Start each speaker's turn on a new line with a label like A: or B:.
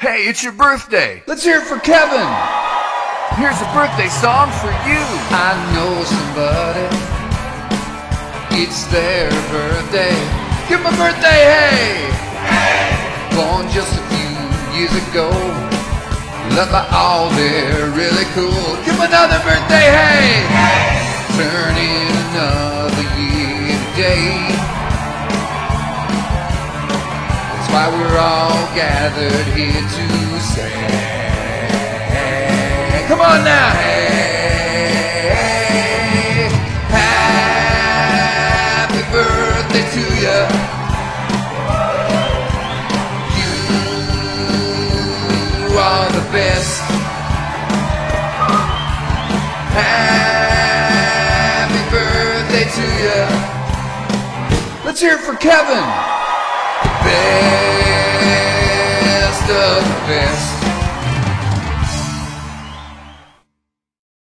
A: Hey, it's your birthday.
B: Let's hear it for Kevin.
A: Here's a birthday song for you.
B: I know somebody, it's their birthday. Give them a birthday, hey! Born just a few years ago, loved by all, they're really cool. Give them another birthday, hey! Turning another year today. That's why we're all gathered here to say, come on now, hey, happy birthday to you. You are the best. Happy birthday to you. Let's hear it for Kevin. Best of the best.